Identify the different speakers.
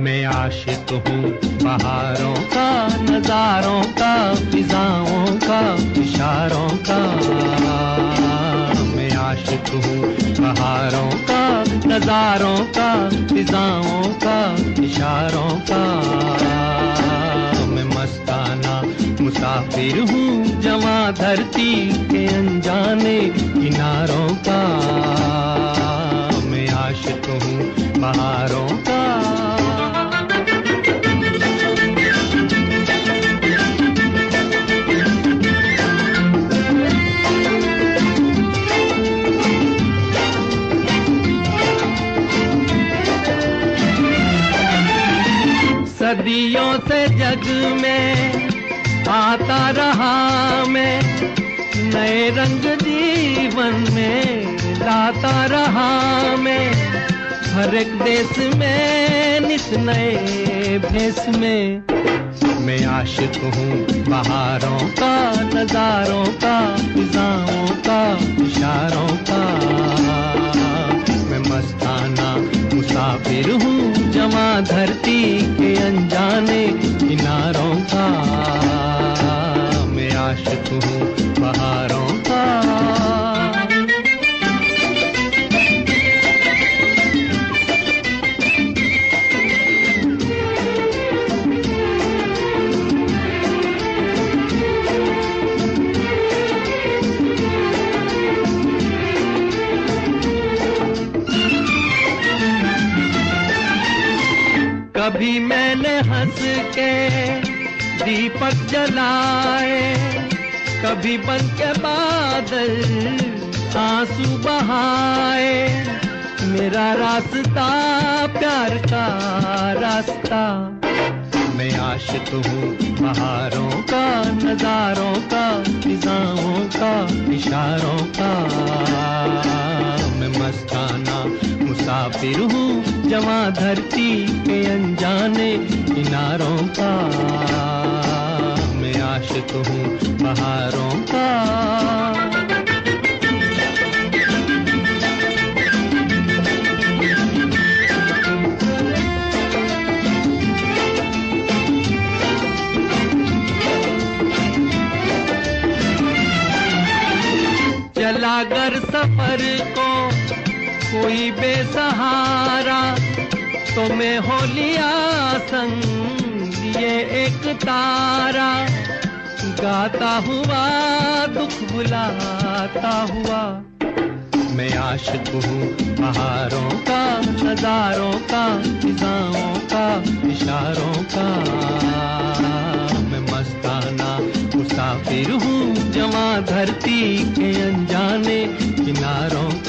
Speaker 1: मैं आशिक हूँ बहारों का, नजारों का, फिजाओं का, इशारों का। मैं आशिक हूँ बहारों का, नजारों का, फिजाओं का, इशारों का। मैं मस्ताना मुसाफिर हूँ जवां धरती के अनजाने किनारों का। मैं आशिक हूँ बहारों का। सदियों से जग में आता रहा मैं, नए रंग जीवन में लाता रहा मैं। हर एक देश में नित नए भेष में। मैं आशिक हूँ बहारों का, नजारों का, फिजाओं का, इशारों का। मैं मस्ताना मुसाफिर हूँ जवां धरती के अनजाने किनारों का। मैं आशिक हूँ बहारों का। कभी मैंने हंस के दीपक जलाए, कभी बन के बादल आंसू बहाए। मेरा रास्ता प्यार का रास्ता। मैं आशिक हूँ बहारों का, नजारों का, फिजाओं का, इशारों का। मैं मस्ताना मुसाफिर हूँ जवां धरती के अनजाने किनारों का। मैं आशिक हूँ बहारों का। चला कर सफर को कोई बेसहारा, तो मैं हो लिया संग ये एक तारा। गाता हुआ दुख बुलाता हुआ। मैं आशिक हूँ बहारों का, नजारों का, फिजाओं का, इशारों का। मैं मस्ताना मुसाफिर हूँ जवां धरती के अनजाने किनारों